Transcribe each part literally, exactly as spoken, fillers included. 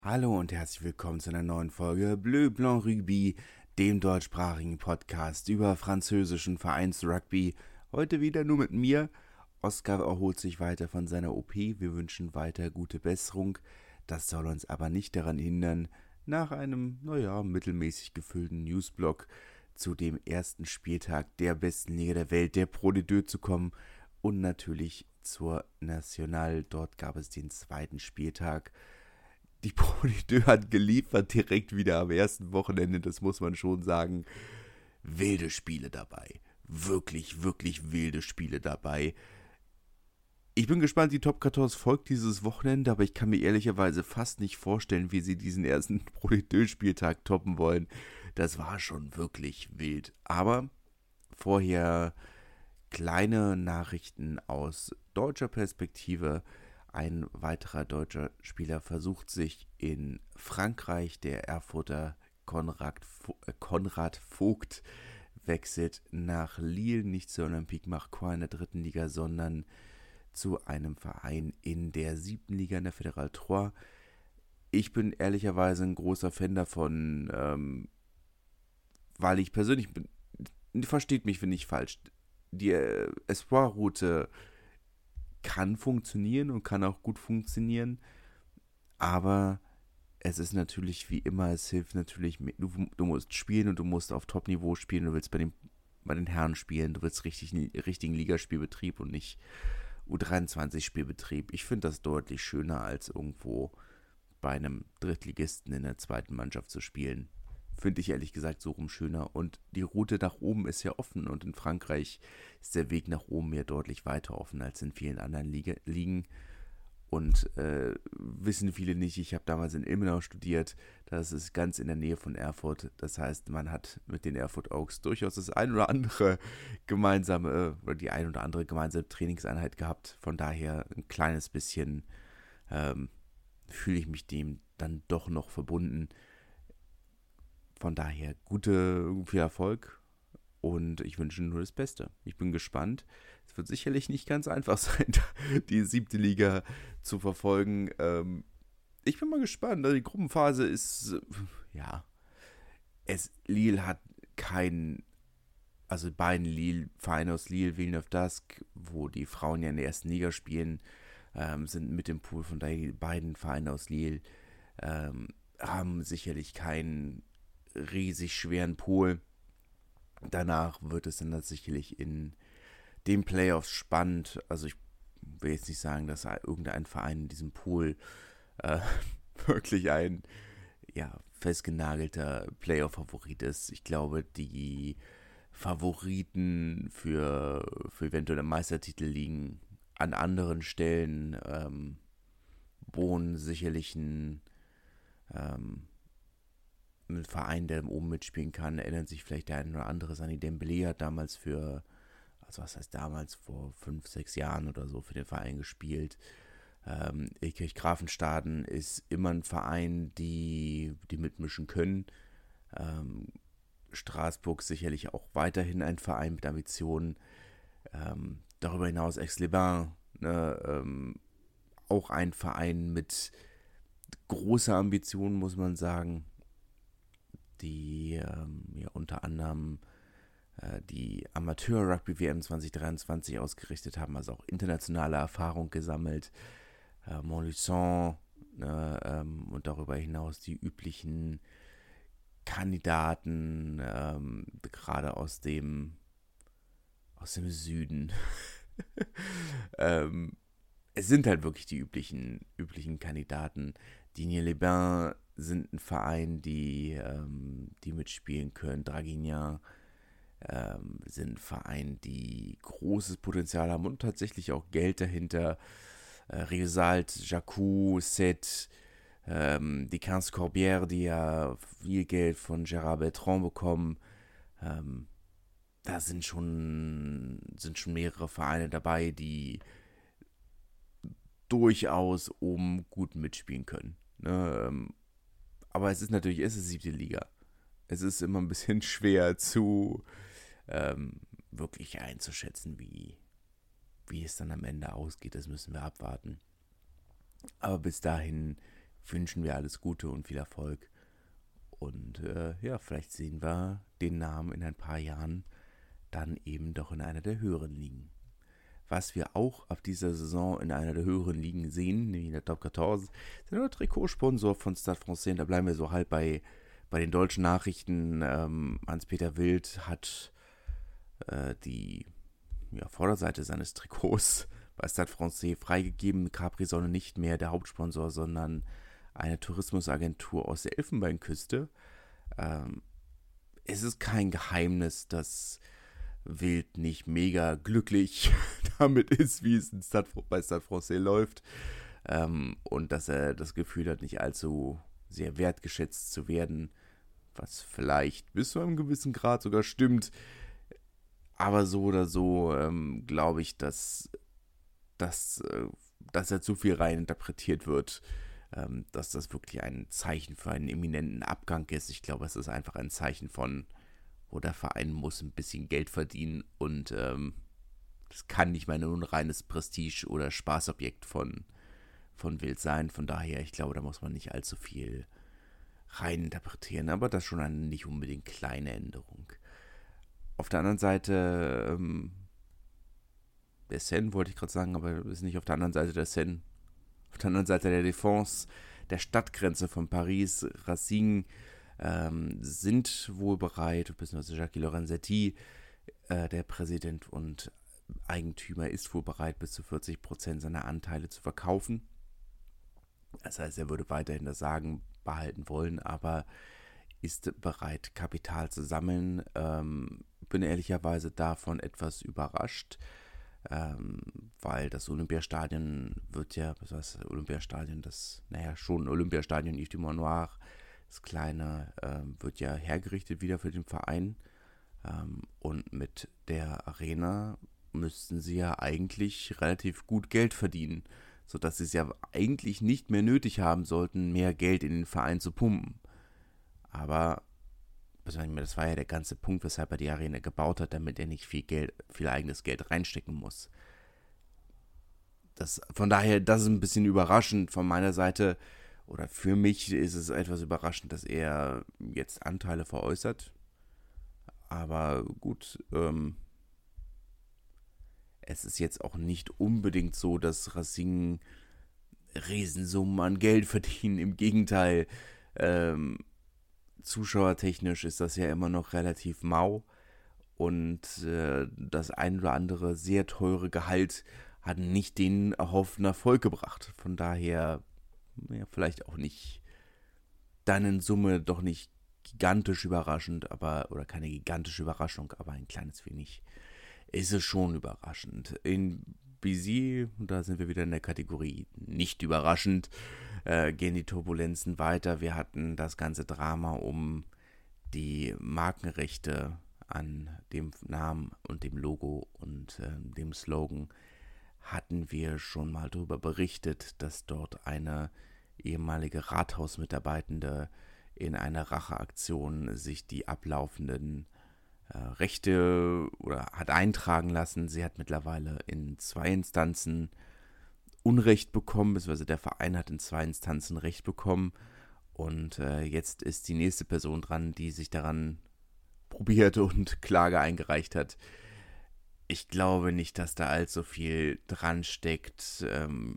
Hallo und herzlich willkommen zu einer neuen Folge Bleu Blanc Rugby, dem deutschsprachigen Podcast über französischen Vereinsrugby. Heute wieder nur mit mir. Oskar erholt sich weiter von seiner O P. Wir wünschen weiter gute Besserung. Das soll uns aber nicht daran hindern, nach einem, naja, mittelmäßig gefüllten Newsblock zu dem ersten Spieltag der besten Liga der Welt, der Pro D deux, zu kommen. Und natürlich zur National. Dort gab es den zweiten Spieltag. Die Pro D deux hat geliefert direkt wieder am ersten Wochenende, das muss man schon sagen. Wilde Spiele dabei. Wirklich, wirklich wilde Spiele dabei. Ich bin gespannt, die Top vierzehn folgt dieses Wochenende, aber ich kann mir ehrlicherweise fast nicht vorstellen, wie sie diesen ersten Pro D deux-Spieltag toppen wollen. Das war schon wirklich wild. Aber vorher kleine Nachrichten aus deutscher Perspektive. Ein weiterer deutscher Spieler versucht sich in Frankreich. Der Erfurter Konrad, äh, Konrad Vogt wechselt nach Lille, nicht zur Olympique Marseille in der dritten Liga, sondern zu einem Verein in der siebten Liga, in der Fédérale drei. Ich bin ehrlicherweise ein großer Fan davon, ähm, weil ich persönlich bin, versteht mich, finde ich falsch. Die äh, Espoir-Route kann funktionieren und kann auch gut funktionieren, aber es ist natürlich wie immer, es hilft natürlich, du, du musst spielen und du musst auf Top-Niveau spielen, du willst bei, dem, bei den Herren spielen, du willst richtig, richtigen Ligaspielbetrieb und nicht U dreiundzwanzig-Spielbetrieb. Ich finde das deutlich schöner, als irgendwo bei einem Drittligisten in der zweiten Mannschaft zu spielen. Finde ich ehrlich gesagt so rum schöner. Und die Route nach oben ist ja offen. Und in Frankreich ist der Weg nach oben ja deutlich weiter offen als in vielen anderen Liga- Ligen. Und äh, wissen viele nicht, ich habe damals in Ilmenau studiert. Das ist ganz in der Nähe von Erfurt. Das heißt, man hat mit den Erfurt Oaks durchaus das ein oder andere gemeinsame, oder die ein oder andere gemeinsame Trainingseinheit gehabt. Von daher ein kleines bisschen ähm, fühle ich mich dem dann doch noch verbunden. Von daher gute, viel Erfolg und ich wünsche nur das Beste. Ich bin gespannt. Es wird sicherlich nicht ganz einfach sein, die siebte Liga zu verfolgen. Ähm, ich bin mal gespannt. Die Gruppenphase ist, ja, es, Lille hat keinen, also beiden Lille, Vereine aus Lille, Villeneuve d'Ascq, wo die Frauen ja in der ersten Liga spielen, ähm, sind mit dem Pool. Von daher die beiden Vereine aus Lille ähm, haben sicherlich keinen riesig schweren Pool. Danach wird es dann sicherlich in den Playoffs spannend. Also ich will jetzt nicht sagen, dass irgendein Verein in diesem Pool äh, wirklich ein ja, festgenagelter Playoff-Favorit ist. Ich glaube, die Favoriten für, für eventuelle Meistertitel liegen an anderen Stellen. Ähm, Bonn sicherlich ein ähm, ein Verein, der oben mitspielen kann, erinnert sich vielleicht der ein oder andere. Sani Dembélé hat damals für, also was heißt damals, vor fünf, sechs Jahren oder so für den Verein gespielt. Ähm, Ilkirch Grafenstaden ist immer ein Verein, die, die mitmischen können. Ähm, Straßburg sicherlich auch weiterhin ein Verein mit Ambitionen. Ähm, darüber hinaus Aix-les-Bains, ne, ähm, auch ein Verein mit großer Ambition, muss man sagen, die ähm, ja unter anderem äh, die Amateur-Rugby-W M zwanzig dreiundzwanzig ausgerichtet haben, also auch internationale Erfahrung gesammelt. Äh, Montluçon, ne, ähm, und darüber hinaus die üblichen Kandidaten, ähm, gerade aus dem aus dem Süden. ähm, es sind halt wirklich die üblichen, üblichen Kandidaten. Digne-les-Bains sind ein Verein, die, ähm, die mitspielen können. Draguignan ähm, sind ein Verein, die großes Potenzial haben und tatsächlich auch Geld dahinter. Äh, Riosalt, Jacou, Sète, ähm, die quinze Corbières, die ja viel Geld von Gérard Bertrand bekommen. Ähm, da sind schon, sind schon mehrere Vereine dabei, die durchaus oben gut mitspielen können. Ne? Ähm, aber es ist natürlich, es ist siebte Liga. Es ist immer ein bisschen schwer zu ähm, wirklich einzuschätzen, wie, wie es dann am Ende ausgeht. Das müssen wir abwarten. Aber bis dahin wünschen wir alles Gute und viel Erfolg. Und äh, ja, vielleicht sehen wir den Namen in ein paar Jahren dann eben doch in einer der höheren Ligen. Was wir auch ab dieser Saison in einer der höheren Ligen sehen, nämlich in der Top vierzehn, sind der Trikotsponsor von Stade Francais. Da bleiben wir so halb bei, bei den deutschen Nachrichten. Ähm, Hans-Peter Wild hat äh, die ja, Vorderseite seines Trikots bei Stade Francais freigegeben. Capri-Sonne nicht mehr der Hauptsponsor, sondern eine Tourismusagentur aus der Elfenbeinküste. Ähm, es ist kein Geheimnis, dass Wild nicht mega glücklich damit ist, wie es in Stade, bei Stade Francais läuft. Ähm, und dass er das Gefühl hat, nicht allzu sehr wertgeschätzt zu werden, was vielleicht bis zu einem gewissen Grad sogar stimmt. Aber so oder so ähm, glaube ich, dass, dass, äh, dass er zu viel reininterpretiert wird, ähm, dass das wirklich ein Zeichen für einen eminenten Abgang ist. Ich glaube, es ist einfach ein Zeichen von, wo der Verein muss ein bisschen Geld verdienen und ähm, das kann nicht mehr nur ein reines Prestige- oder Spaßobjekt von, von Wild sein. Von daher, ich glaube, da muss man nicht allzu viel reininterpretieren, aber das ist schon eine nicht unbedingt kleine Änderung. Auf der anderen Seite, ähm, der Seine wollte ich gerade sagen, aber ist nicht auf der anderen Seite der Seine. Auf der anderen Seite der Défense, der Stadtgrenze von Paris, Racing, ähm, sind wohl bereit, beziehungsweise Jackie Lorenzetti, äh, der Präsident und Eigentümer, ist wohl bereit, bis zu vierzig Prozent seiner Anteile zu verkaufen. Das heißt, er würde weiterhin das Sagen behalten wollen, aber ist bereit, Kapital zu sammeln. Ähm, bin ehrlicherweise davon etwas überrascht, ähm, weil das Olympiastadion wird ja, was heißt das Olympiastadion, das, naja, schon Olympiastadion Yves du Mont Noir, das kleine, ähm, wird ja hergerichtet wieder für den Verein. Ähm, und mit der Arena müssten sie ja eigentlich relativ gut Geld verdienen, sodass sie es ja eigentlich nicht mehr nötig haben sollten, mehr Geld in den Verein zu pumpen. Aber das war ja der ganze Punkt, weshalb er die Arena gebaut hat, damit er nicht viel Geld, viel eigenes Geld reinstecken muss. Das, von daher, das ist ein bisschen überraschend von meiner Seite, oder für mich ist es etwas überraschend, dass er jetzt Anteile veräußert. Aber gut, ähm, es ist jetzt auch nicht unbedingt so, dass Racing Riesensummen an Geld verdienen. Im Gegenteil, ähm, zuschauertechnisch ist das ja immer noch relativ mau. Und äh, das ein oder andere sehr teure Gehalt hat nicht den erhofften Erfolg gebracht. Von daher, ja, vielleicht auch nicht dann in Summe doch nicht gigantisch überraschend, aber, oder keine gigantische Überraschung, aber ein kleines wenig ist es schon überraschend. In Béziers, da sind wir wieder in der Kategorie nicht überraschend, äh, gehen die Turbulenzen weiter. Wir hatten das ganze Drama um die Markenrechte an dem Namen und dem Logo und äh, dem Slogan. Hatten wir schon mal darüber berichtet, dass dort eine ehemalige Rathausmitarbeitende in einer Racheaktion sich die ablaufenden äh, Rechte oder hat eintragen lassen. Sie hat mittlerweile in zwei Instanzen Unrecht bekommen, beziehungsweise der Verein hat in zwei Instanzen Recht bekommen. Und äh, jetzt ist die nächste Person dran, die sich daran probiert und Klage eingereicht hat. Ich glaube nicht, dass da allzu viel dran steckt. Ähm,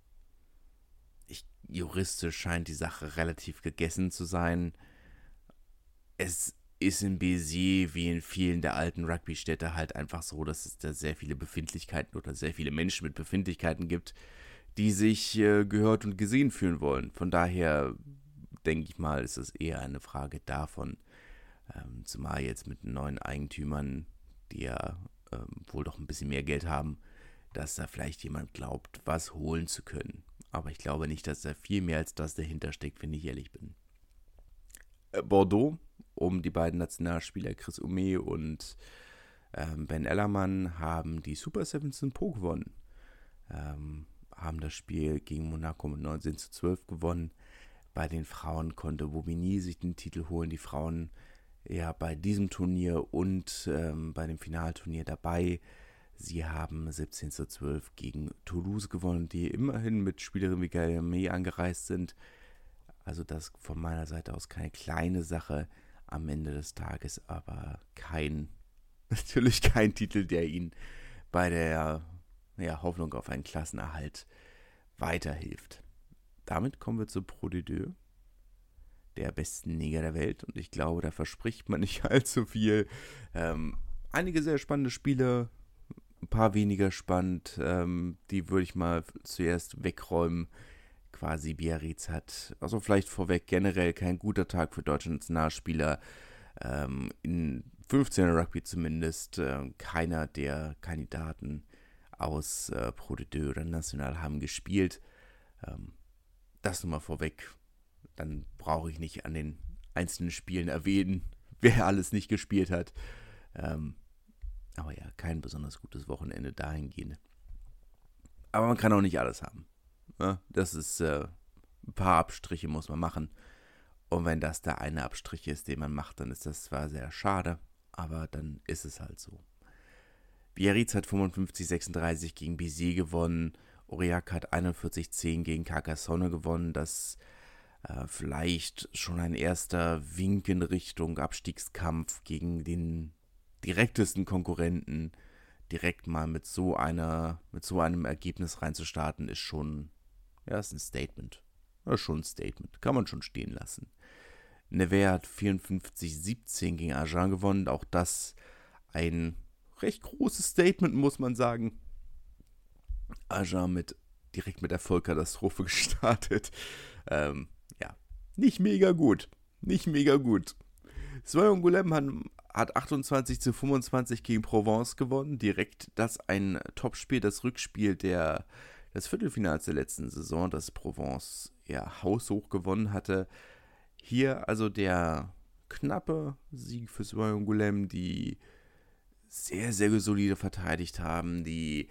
ich, juristisch scheint die Sache relativ gegessen zu sein. Es ist in Béziers wie in vielen der alten Rugby-Städte halt einfach so, dass es da sehr viele Befindlichkeiten oder sehr viele Menschen mit Befindlichkeiten gibt, die sich äh, gehört und gesehen fühlen wollen. Von daher denke ich mal, ist es eher eine Frage davon, ähm, zumal jetzt mit neuen Eigentümern, die ja ähm, wohl doch ein bisschen mehr Geld haben, dass da vielleicht jemand glaubt, was holen zu können. Aber ich glaube nicht, dass da viel mehr als das dahinter steckt, wenn ich ehrlich bin. Äh, Bordeaux, um die beiden Nationalspieler Chris Oumet und ähm, Ben Ellermann, haben die Super Sevens in Po gewonnen. Ähm, haben das Spiel gegen Monaco mit neunzehn zu zwölf gewonnen. Bei den Frauen konnte Bobigny sich den Titel holen. Die Frauen ja bei diesem Turnier und ähm, bei dem Finalturnier dabei. Sie haben siebzehn zu zwölf gegen Toulouse gewonnen, die immerhin mit Spielerinnen wie Gaëlle May angereist sind. Also das von meiner Seite aus keine kleine Sache am Ende des Tages, aber kein, natürlich kein Titel, der ihn bei der ja, Hoffnung auf einen Klassenerhalt weiterhilft. Damit kommen wir zu Pro D deux, der besten Liga der Welt. Und ich glaube, da verspricht man nicht allzu viel. Ähm, einige sehr spannende Spiele, ein paar weniger spannend. Ähm, die würde ich mal zuerst wegräumen. Quasi Biarritz hat, also vielleicht vorweg, generell kein guter Tag für deutsche Nationalspieler. Ähm, in fünfzehner Rugby zumindest. Äh, keiner der Kandidaten aus äh, Pro D deux oder National haben gespielt. Ähm, das nur mal vorweg. Dann brauche ich nicht an den einzelnen Spielen erwähnen, wer alles nicht gespielt hat. Ähm, aber ja, kein besonders gutes Wochenende dahingehend. Aber man kann auch nicht alles haben. Ja, das ist, äh, ein paar Abstriche muss man machen. Und wenn das der eine Abstrich ist, den man macht, dann ist das zwar sehr schade, aber dann ist es halt so. Biarritz hat fünfundfünfzig sechsunddreißig gegen Bizet gewonnen. Aurillac hat einundvierzig zehn gegen Carcassonne gewonnen. Das äh, vielleicht schon ein erster Wink in Richtung Abstiegskampf gegen den direktesten Konkurrenten. Direkt mal mit so einer, mit so einem Ergebnis reinzustarten, ist schon, ja, ist ein Statement. Ja, schon ein Statement. Kann man schon stehen lassen. Nevers hat vierundfünfzig siebzehn gegen Agen gewonnen. Auch das ein recht großes Statement, muss man sagen. Agen mit, direkt mit der Vollkatastrophe gestartet. Ähm, ja, nicht mega gut. Nicht mega gut. Soye-Angoulême hat, hat achtundzwanzig zu fünfundzwanzig gegen Provence gewonnen. Direkt das ein Topspiel, das Rückspiel der, des Viertelfinals der letzten Saison, das Provence ja haushoch gewonnen hatte. Hier also der knappe Sieg für Soye-Angoulême, die sehr, sehr solide verteidigt haben, die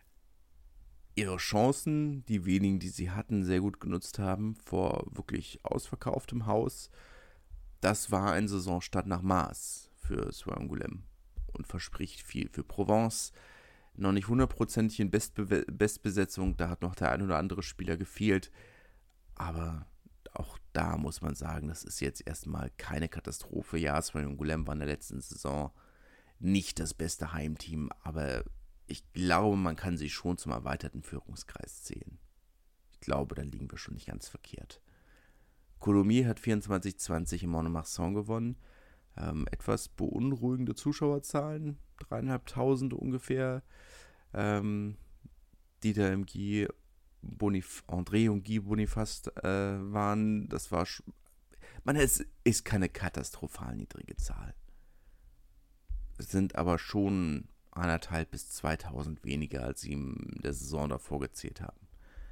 ihre Chancen, die wenigen, die sie hatten, sehr gut genutzt haben, vor wirklich ausverkauftem Haus. Das war ein Saisonstart nach Maß für Soye-Angoulême und verspricht viel für Provence. Noch nicht hundertprozentig in Bestbe- Bestbesetzung, da hat noch der ein oder andere Spieler gefehlt, aber auch da muss man sagen, das ist jetzt erstmal keine Katastrophe. Ja, Soye-Angoulême war in der letzten Saison nicht das beste Heimteam, aber ich glaube, man kann sie schon zum erweiterten Führungskreis zählen. Ich glaube, da liegen wir schon nicht ganz verkehrt. Colomiers hat vierundzwanzig zwanzig in Mont-de-Marsan gewonnen. Ähm, etwas beunruhigende Zuschauerzahlen, dreieinhalbtausend ungefähr. Ähm, Dieter im Guy, Bonif- André und Guy Boniface äh, waren, das war, sch- man, es ist keine katastrophal niedrige Zahl. Es sind aber schon anderthalb bis zweitausend weniger, als sie in der Saison davor gezählt haben.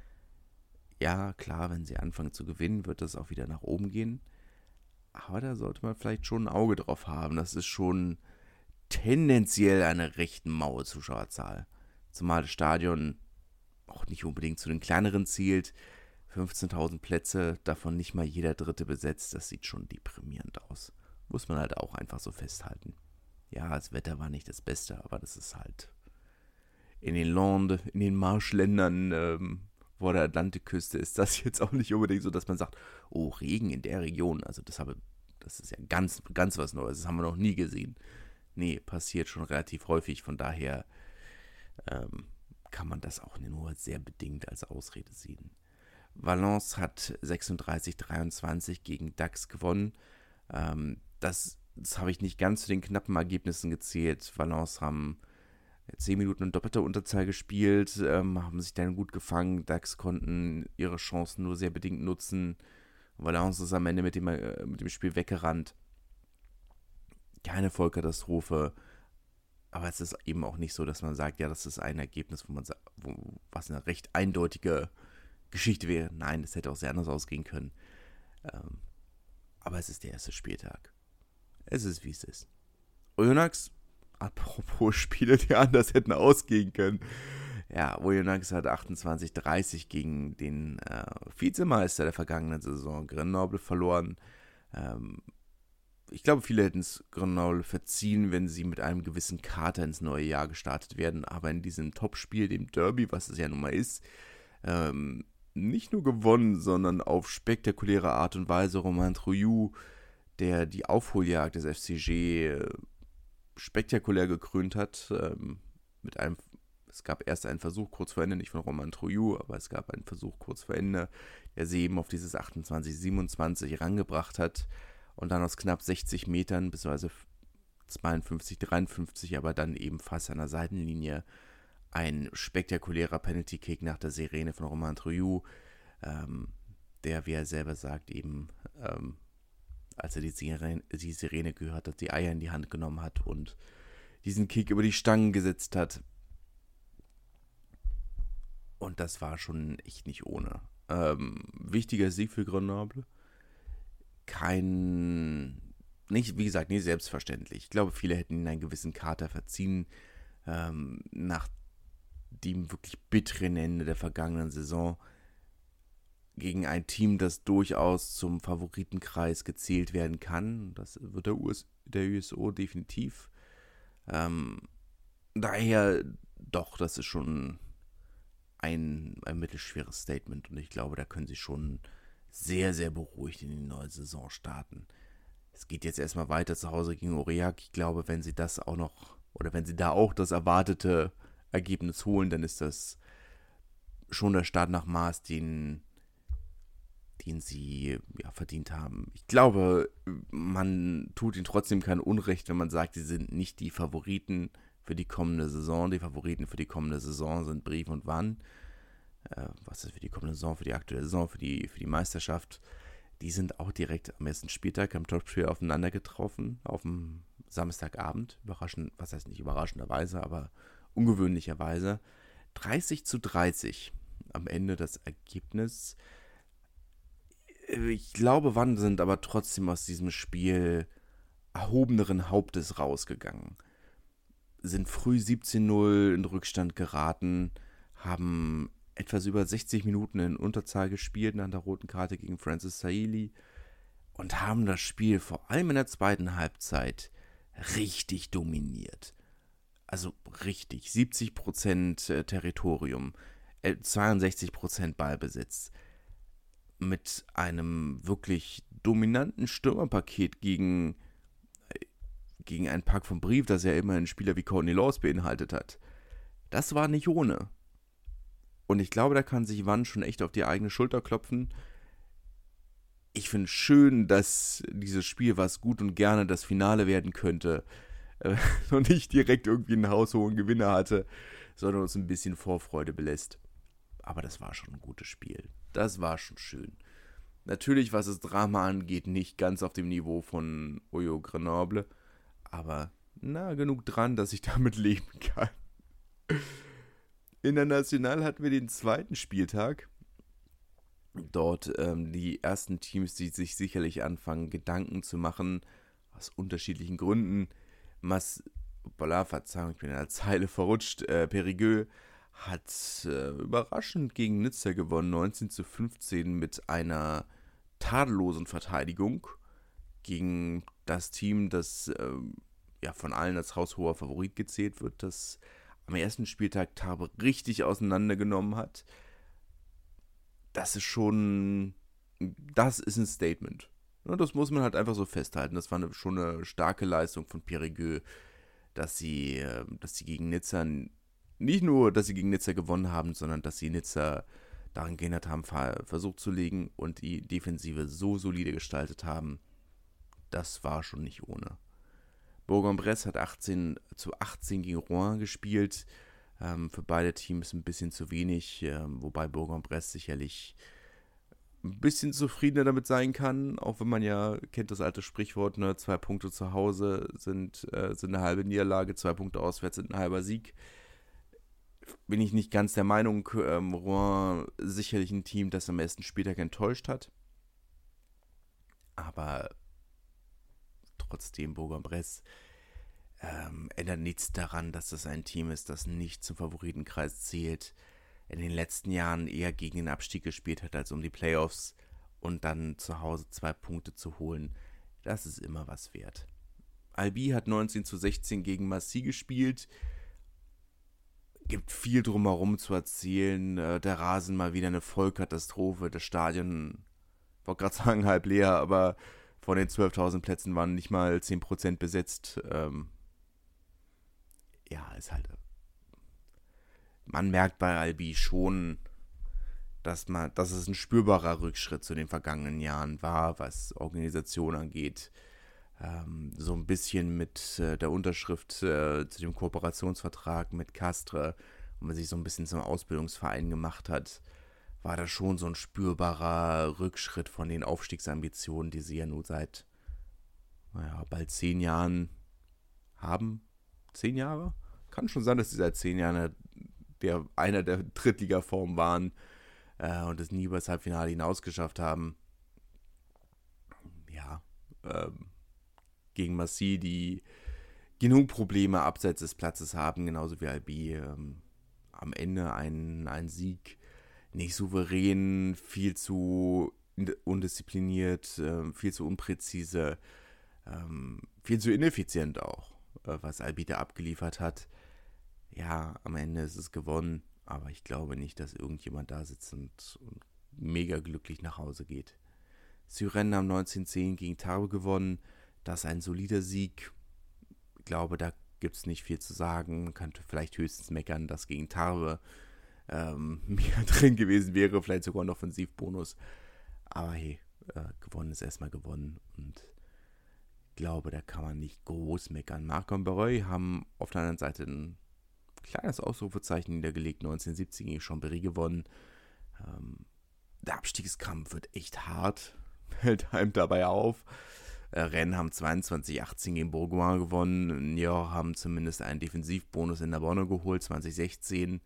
Ja, klar, wenn sie anfangen zu gewinnen, wird das auch wieder nach oben gehen. Aber da sollte man vielleicht schon ein Auge drauf haben. Das ist schon tendenziell eine recht maue Zuschauerzahl. Zumal das Stadion auch nicht unbedingt zu den kleineren zielt. fünfzehntausend Plätze, davon nicht mal jeder Dritte besetzt. Das sieht schon deprimierend aus. Muss man halt auch einfach so festhalten. Ja, das Wetter war nicht das Beste, aber das ist halt in den Landes, in den Marschländern ähm, vor der Atlantikküste ist das jetzt auch nicht unbedingt so, dass man sagt, oh, Regen in der Region, also das habe, das ist ja ganz, ganz was Neues, das haben wir noch nie gesehen. Nee, passiert schon relativ häufig, von daher ähm, kann man das auch nur sehr bedingt als Ausrede sehen. Valence hat sechsunddreißig dreiundzwanzig gegen Dax gewonnen. Ähm, das das habe ich nicht ganz zu den knappen Ergebnissen gezählt. Valence haben zehn Minuten in doppelter Unterzahl gespielt, ähm, haben sich dann gut gefangen. Dax konnten ihre Chancen nur sehr bedingt nutzen. Valence ist am Ende mit dem, äh, mit dem Spiel weggerannt. Keine Vollkatastrophe. Aber es ist eben auch nicht so, dass man sagt, ja, das ist ein Ergebnis, wo man sagt, wo, was eine recht eindeutige Geschichte wäre. Nein, das hätte auch sehr anders ausgehen können. Ähm, aber es ist der erste Spieltag. Es ist, wie es ist. Oyonnax, apropos Spiele, die anders hätten ausgehen können. Ja, Oyonnax hat achtundzwanzig dreißig gegen den äh, Vizemeister der vergangenen Saison, Grenoble, verloren. Ähm, ich glaube, viele hätten es Grenoble verziehen, wenn sie mit einem gewissen Kater ins neue Jahr gestartet werden. Aber in diesem Topspiel, dem Derby, was es ja nun mal ist, ähm, nicht nur gewonnen, sondern auf spektakuläre Art und Weise. Romain Trouillou, der die Aufholjagd des F C G äh, spektakulär gekrönt hat, ähm, mit einem, es gab erst einen Versuch kurz vor Ende, nicht von Romain Trouillou, aber es gab einen Versuch kurz vor Ende, der sie eben auf dieses achtundzwanzig siebenundzwanzig rangebracht hat und dann aus knapp sechzig Metern, beziehungsweise zweiundfünfzig, dreiundfünfzig, aber dann eben fast an der Seitenlinie ein spektakulärer Penalty-Kick nach der Sirene von Romain Trouillou, ähm, der, wie er selber sagt, eben ähm, als er die Sirene, die Sirene gehört hat, die Eier in die Hand genommen hat und diesen Kick über die Stangen gesetzt hat. Und das war schon echt nicht ohne. Ähm, wichtiger Sieg für Grenoble. Kein, nicht, wie gesagt, nicht selbstverständlich. Ich glaube, viele hätten ihnen einen gewissen Kater verziehen, ähm, nach dem wirklich bitteren Ende der vergangenen Saison gegen ein Team, das durchaus zum Favoritenkreis gezählt werden kann. Das wird der, U S, der U S O definitiv. Ähm, daher, doch, das ist schon ein, ein mittelschweres Statement und ich glaube, da können sie schon sehr, sehr beruhigt in die neue Saison starten. Es geht jetzt erstmal weiter zu Hause gegen Aurillac. Ich glaube, wenn sie das auch noch, oder wenn sie da auch das erwartete Ergebnis holen, dann ist das schon der Start nach Maß, den den sie ja, verdient haben. Ich glaube, man tut ihnen trotzdem kein Unrecht, wenn man sagt, sie sind nicht die Favoriten für die kommende Saison. Die Favoriten für die kommende Saison sind Brive und Vannes. Äh, was ist für die kommende Saison, für die aktuelle Saison, für die, für die Meisterschaft? Die sind auch direkt am ersten Spieltag am Topspiel aufeinander getroffen, auf dem Samstagabend. Überraschend, was heißt nicht überraschenderweise, aber ungewöhnlicherweise. dreißig zu dreißig am Ende das Ergebnis. Ich glaube, Vannes sind aber trotzdem aus diesem Spiel erhobeneren Hauptes rausgegangen. Sind früh siebzehn null in Rückstand geraten, haben etwas über sechzig Minuten in Unterzahl gespielt nach der roten Karte gegen Francis Saili und haben das Spiel vor allem in der zweiten Halbzeit richtig dominiert. Also richtig, siebzig Prozent Territorium, zweiundsechzig Prozent Ballbesitz. Mit einem wirklich dominanten Stürmerpaket gegen, gegen einen Pack von Brive, das ja immerhin Spieler wie Courtney Lawes beinhaltet hat. Das war nicht ohne. Und ich glaube, da kann sich Vannes schon echt auf die eigene Schulter klopfen. Ich finde es schön, dass dieses Spiel, was gut und gerne das Finale werden könnte, äh, noch nicht direkt irgendwie einen haushohen Gewinner hatte, sondern uns ein bisschen Vorfreude belässt. Aber das war schon ein gutes Spiel. Das war schon schön. Natürlich, was das Drama angeht, nicht ganz auf dem Niveau von Oyo Grenoble. Aber na, genug dran, dass ich damit leben kann. International hatten wir den zweiten Spieltag. Dort ähm, die ersten Teams, die sich sicherlich anfangen, Gedanken zu machen, aus unterschiedlichen Gründen. Mas, Bola, Verzeihung, ich bin in der Zeile verrutscht. Äh, Périgueux hat äh, überraschend gegen Nizza gewonnen, neunzehn zu fünfzehn mit einer tadellosen Verteidigung gegen das Team, das äh, ja von allen als haushoher Favorit gezählt wird, das am ersten Spieltag Tarbes richtig auseinandergenommen hat. Das ist schon, das ist ein Statement. Ja, das muss man halt einfach so festhalten. Das war eine, schon eine starke Leistung von Périgueux, dass sie, äh, dass sie gegen Nizza nicht nur, dass sie gegen Nizza gewonnen haben, sondern dass sie Nizza daran gehindert haben, versucht zu legen und die Defensive so solide gestaltet haben. Das war schon nicht ohne. Bourg-en-Bresse hat achtzehn zu achtzehn gegen Rouen gespielt. Ähm, für beide Teams ein bisschen zu wenig, ähm, wobei Bourg-en-Bresse sicherlich ein bisschen zufriedener damit sein kann, auch wenn man ja kennt das alte Sprichwort, ne, zwei Punkte zu Hause sind, äh, sind eine halbe Niederlage, zwei Punkte auswärts sind ein halber Sieg. Bin ich nicht ganz der Meinung, ähm, Rouen sicherlich ein Team, das am ersten Spieltag enttäuscht hat. Aber trotzdem, Bourg-en-Bresse ähm, ändert nichts daran, dass das ein Team ist, das nicht zum Favoritenkreis zählt. In den letzten Jahren eher gegen den Abstieg gespielt hat, als um die Playoffs und dann zu Hause zwei Punkte zu holen. Das ist immer was wert. Albi hat neunzehn zu sechzehn gegen Massy gespielt. gibt viel drumherum zu erzählen. Äh, der Rasen mal wieder eine Vollkatastrophe. Das Stadion, ich wollte gerade sagen halb leer, aber von den zwölftausend Plätzen waren nicht mal zehn Prozent besetzt. Ähm, ja, ist halt... Man merkt bei Albi schon, dass, man, dass es ein spürbarer Rückschritt zu den vergangenen Jahren war, was Organisation angeht. Ähm, so ein bisschen mit äh, der Unterschrift äh, zu dem Kooperationsvertrag mit Castres, wo man sich so ein bisschen zum Ausbildungsverein gemacht hat, war das schon so ein spürbarer Rückschritt von den Aufstiegsambitionen, die sie ja nun seit naja, bald zehn Jahren haben. Zehn Jahre? Kann schon sein, dass sie seit zehn Jahren der, einer der Drittligaformen waren äh, und es nie über das Halbfinale hinaus geschafft haben. Ja, ähm, gegen Marseille, die genug Probleme abseits des Platzes haben, genauso wie Albi. Ähm, am Ende ein, ein Sieg, nicht souverän, viel zu undiszipliniert, äh, viel zu unpräzise, ähm, viel zu ineffizient auch, äh, was Albi da abgeliefert hat. Ja, am Ende ist es gewonnen, aber ich glaube nicht, dass irgendjemand da sitzt und, und mega glücklich nach Hause geht. Suresnes haben neunzehn zehn gegen Tarbes gewonnen. Das ist ein solider Sieg. Ich glaube, da gibt es nicht viel zu sagen. Man könnte vielleicht höchstens meckern, dass gegen Tarbes ähm, mehr drin gewesen wäre. Vielleicht sogar ein Offensivbonus. Aber hey, äh, gewonnen ist erstmal gewonnen. Und ich glaube, da kann man nicht groß meckern. Marc-en-Barreuil haben auf der anderen Seite ein kleines Ausrufezeichen niedergelegt. neunzehn siebzehn gegen Chambéry gewonnen. Ähm, der Abstiegskampf wird echt hart. Fällt einem dabei auf. Rennes haben zweiundzwanzig achtzehn gegen Bourgoin gewonnen. Niort haben zumindest einen Defensivbonus in der Bonne geholt, zwanzig sechzehn.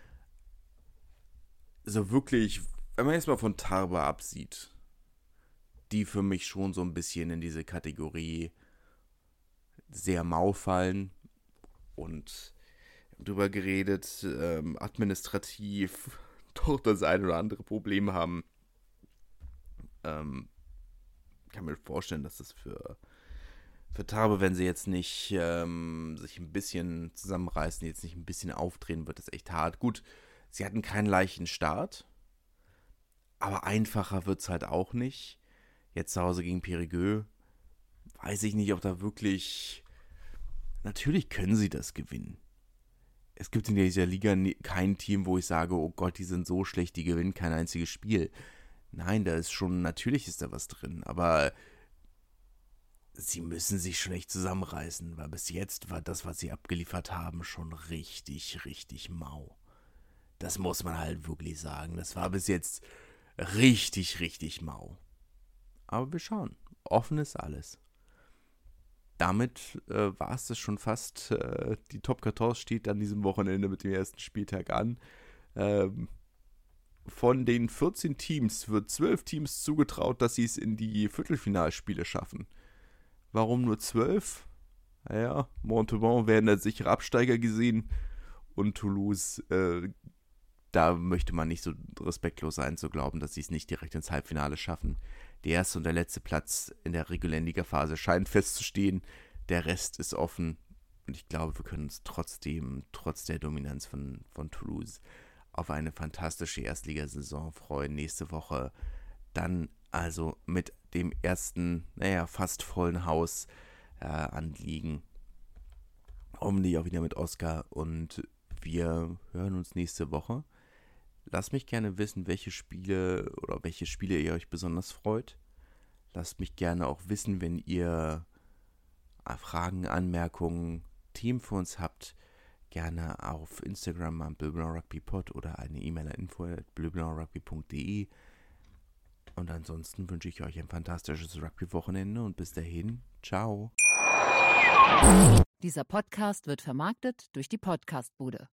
So wirklich, wenn man jetzt mal von Tarbes absieht, die für mich schon so ein bisschen in diese Kategorie sehr mau fallen und drüber geredet, ähm, administrativ doch das ein oder andere Problem haben. Ähm, Ich kann mir vorstellen, dass das für, für Tarbes, wenn sie jetzt nicht ähm, sich ein bisschen zusammenreißen, jetzt nicht ein bisschen aufdrehen, wird das echt hart. Gut, sie hatten keinen leichten Start, aber einfacher wird es halt auch nicht. Jetzt zu Hause gegen Périgueux, weiß ich nicht, ob da wirklich... Natürlich können sie das gewinnen. Es gibt in dieser Liga kein Team, wo ich sage, oh Gott, die sind so schlecht, die gewinnen kein einziges Spiel. Nein, da ist schon, natürlich ist da was drin, aber sie müssen sich schon echt zusammenreißen, weil bis jetzt war das, was sie abgeliefert haben, schon richtig, richtig mau. Das muss man halt wirklich sagen. Das war bis jetzt richtig, richtig mau. Aber wir schauen. Offen ist alles. Damit äh, war es das schon fast. Äh, die Top vierzehn steht an diesem Wochenende mit dem ersten Spieltag an. Ähm, Von den vierzehn Teams wird zwölf Teams zugetraut, dass sie es in die Viertelfinalspiele schaffen. Warum nur zwölf? Naja, Montauban werden als sichere Absteiger gesehen und Toulouse, äh, da möchte man nicht so respektlos sein, zu glauben, dass sie es nicht direkt ins Halbfinale schaffen. Der erste und der letzte Platz in der regulären Ligaphase scheint festzustehen. Der Rest ist offen und ich glaube, wir können uns trotzdem, trotz der Dominanz von, von Toulouse, auf eine fantastische Erstligasaison freuen. Nächste Woche dann also mit dem ersten, naja, fast vollen Haus äh, anliegen. Hoffentlich auch wieder mit Oscar und wir hören uns nächste Woche. Lasst mich gerne wissen, welche Spiele oder welche Spiele ihr euch besonders freut. Lasst mich gerne auch wissen, wenn ihr Fragen, Anmerkungen, Themen für uns habt. Gerne auf Instagram am bleublauRugbyPod oder eine E-Mail an info at bleublauRugby punkt de. Und ansonsten wünsche ich euch ein fantastisches Rugby-Wochenende und bis dahin, ciao. Dieser Podcast wird vermarktet durch die Podcastbude.